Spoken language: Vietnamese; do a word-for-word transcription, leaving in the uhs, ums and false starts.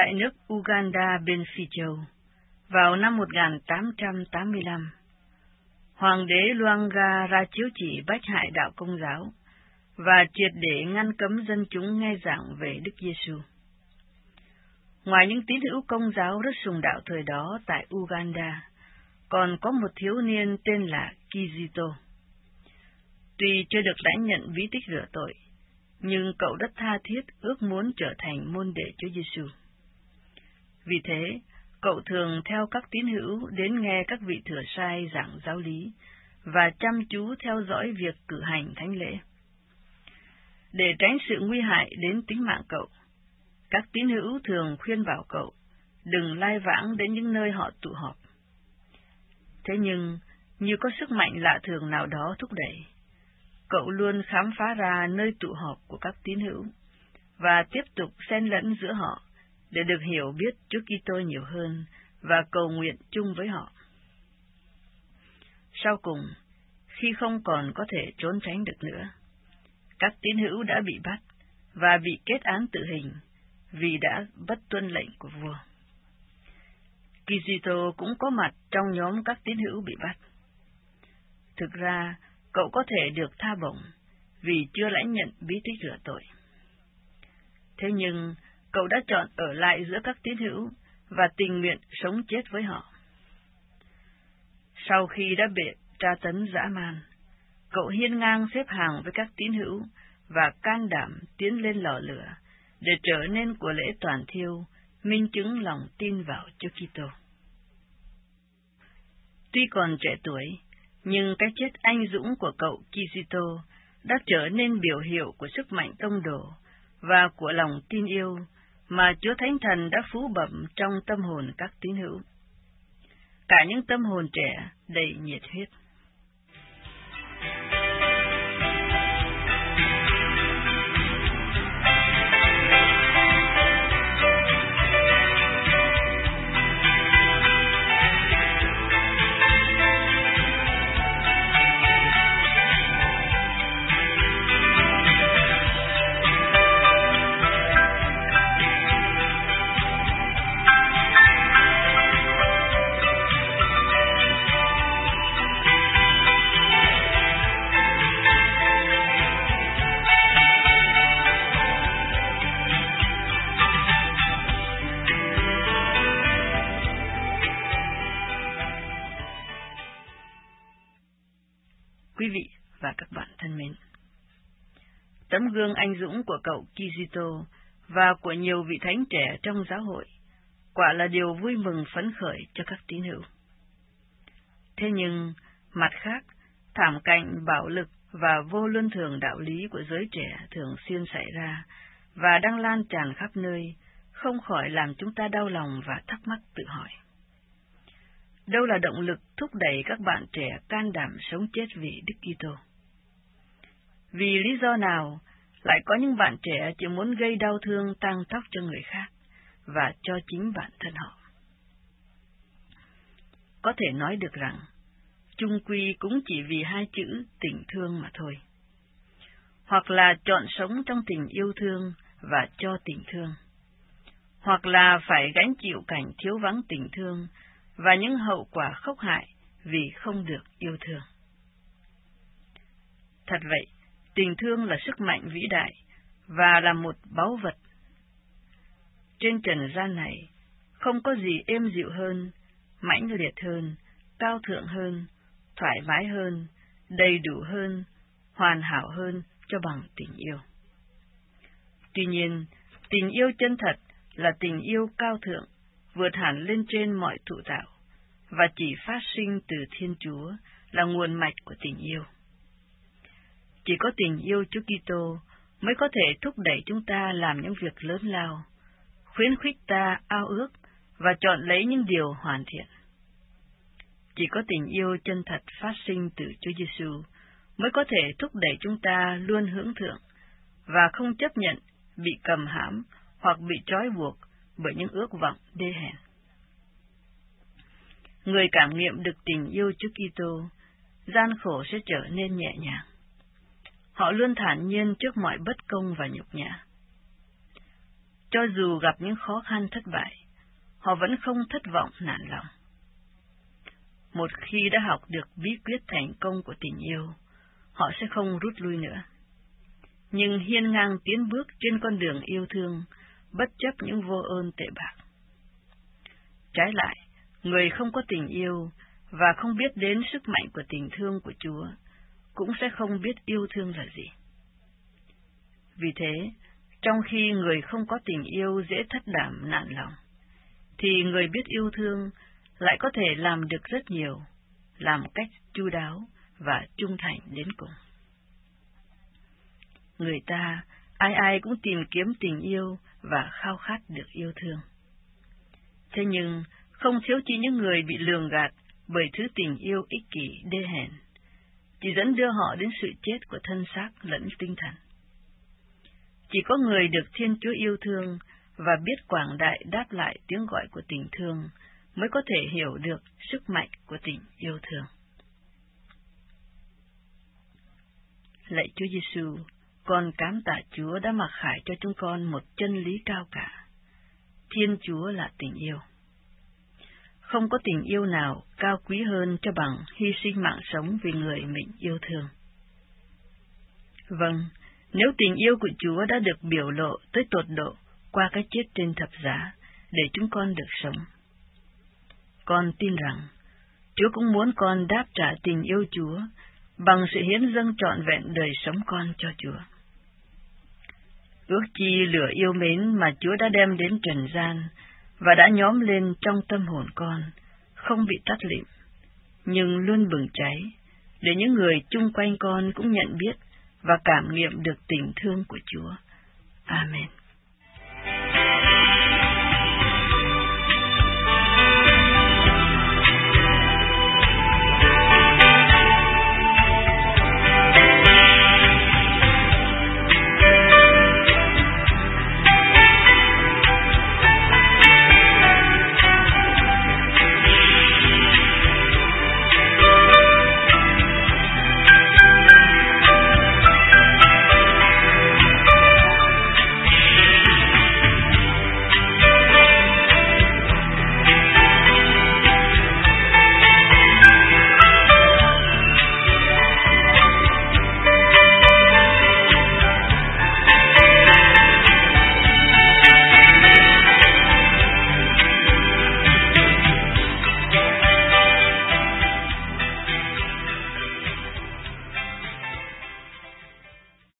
tại nước Uganda bên Phi Châu, vào năm một nghìn tám trăm tám mươi lăm, Hoàng đế Lwanga ra chiếu chỉ bách hại đạo Công giáo và triệt để ngăn cấm dân chúng nghe giảng về Đức Giêsu. Ngoài những tín hữu Công giáo rất sùng đạo thời đó tại Uganda, còn có một thiếu niên tên là Kizito. Tuy chưa được lãnh nhận bí tích rửa tội, nhưng cậu rất tha thiết ước muốn trở thành môn đệ Chúa Giêsu. Vì thế, cậu thường theo các tín hữu đến nghe các vị thừa sai giảng giáo lý và chăm chú theo dõi việc cử hành thánh lễ. Để tránh sự nguy hại đến tính mạng cậu, các tín hữu thường khuyên bảo cậu đừng lai vãng đến những nơi họ tụ họp. Thế nhưng, như có sức mạnh lạ thường nào đó thúc đẩy, cậu luôn khám phá ra nơi tụ họp của các tín hữu và tiếp tục xen lẫn giữa họ để được hiểu biết Chúa Kitô nhiều hơn và cầu nguyện chung với họ. Sau cùng, khi không còn có thể trốn tránh được nữa, các tín hữu đã bị bắt và bị kết án tử hình vì đã bất tuân lệnh của vua. Kizito cũng có mặt trong nhóm các tín hữu bị bắt. Thực ra, cậu có thể được tha bổng vì chưa lãnh nhận bí tích rửa tội. Thế nhưng, cậu đã chọn ở lại giữa các tín hữu và tình nguyện sống chết với họ. Sau khi đã bị tra tấn dã man, cậu hiên ngang xếp hàng với các tín hữu và can đảm tiến lên lò lửa để trở nên của lễ toàn thiêu, minh chứng lòng tin vào Chúa Kitô. Tuy còn trẻ tuổi, nhưng cái chết anh dũng của cậu Kizito đã trở nên biểu hiệu của sức mạnh tông đồ và của lòng tin yêu mà Chúa Thánh Thần đã phú bẩm trong tâm hồn các tín hữu. Cả những tâm hồn trẻ đầy nhiệt huyết. Quý vị và các bạn thân mến, tấm gương anh dũng của cậu Kizito và của nhiều vị thánh trẻ trong giáo hội quả là điều vui mừng phấn khởi cho các tín hữu. Thế nhưng, mặt khác, thảm cảnh bạo lực và vô luân thường đạo lý của giới trẻ thường xuyên xảy ra và đang lan tràn khắp nơi, không khỏi làm chúng ta đau lòng và thắc mắc tự hỏi. Đâu là động lực thúc đẩy các bạn trẻ can đảm sống chết vì Đức Kitô? Vì lý do nào lại có những bạn trẻ chỉ muốn gây đau thương tang tóc cho người khác và cho chính bản thân họ? Có thể nói được rằng, chung quy cũng chỉ vì hai chữ tình thương mà thôi. Hoặc là chọn sống trong tình yêu thương và cho tình thương, hoặc là phải gánh chịu cảnh thiếu vắng tình thương và những hậu quả khốc hại vì không được yêu thương. Thật vậy, tình thương là sức mạnh vĩ đại và là một báu vật. Trên trần gian này, không có gì êm dịu hơn, mãnh liệt hơn, cao thượng hơn, thoải mái hơn, đầy đủ hơn, hoàn hảo hơn cho bằng tình yêu. Tuy nhiên, tình yêu chân thật là tình yêu cao thượng, vượt hẳn lên trên mọi thụ tạo, và chỉ phát sinh từ Thiên Chúa là nguồn mạch của tình yêu. Chỉ có tình yêu Chúa Kitô mới có thể thúc đẩy chúng ta làm những việc lớn lao, khuyến khích ta ao ước và chọn lấy những điều hoàn thiện. Chỉ có tình yêu chân thật phát sinh từ Chúa Giêsu mới có thể thúc đẩy chúng ta luôn hướng thượng và không chấp nhận bị cầm hãm hoặc bị trói buộc bởi những ước vọng đê hèn. Người cảm nghiệm được tình yêu Chúa Kitô, gian khổ sẽ trở nên nhẹ nhàng. Họ luôn thản nhiên trước mọi bất công và nhục nhã. cho dù gặp những khó khăn thất bại, họ vẫn không thất vọng nản lòng. Một khi đã học được bí quyết thành công của tình yêu, họ sẽ không rút lui nữa, nhưng hiên ngang tiến bước trên con đường yêu thương, bất chấp những vô ơn tệ bạc. Trái lại, người không có tình yêu và không biết đến sức mạnh của tình thương của Chúa, cũng sẽ không biết yêu thương là gì. Vì thế, trong khi người không có tình yêu dễ thất đảm nản lòng, thì người biết yêu thương lại có thể làm được rất nhiều, làm cách chu đáo và trung thành đến cùng. Người ta, ai ai cũng tìm kiếm tình yêu và khao khát được yêu thương. Thế nhưng, không thiếu chỉ những người bị lường gạt bởi thứ tình yêu ích kỷ đê hèn, chỉ dẫn đưa họ đến sự chết của thân xác lẫn tinh thần. Chỉ có người được Thiên Chúa yêu thương và biết quảng đại đáp lại tiếng gọi của tình thương mới có thể hiểu được sức mạnh của tình yêu thương. Lạy Chúa Giêsu, con cám tạ Chúa đã mặc khải cho chúng con một chân lý cao cả. Thiên Chúa là tình yêu. Không có tình yêu nào cao quý hơn cho bằng hy sinh mạng sống vì người mình yêu thương. Vâng, nếu tình yêu của Chúa đã được biểu lộ tới tột độ qua cái chết trên thập giá để chúng con được sống, con tin rằng Chúa cũng muốn con đáp trả tình yêu Chúa bằng sự hiến dâng trọn vẹn đời sống con cho Chúa. Ước chi lửa yêu mến mà Chúa đã đem đến trần gian và đã nhóm lên trong tâm hồn con, không bị tắt lịm, nhưng luôn bừng cháy, để những người chung quanh con cũng nhận biết và cảm nghiệm được tình thương của Chúa. Amen.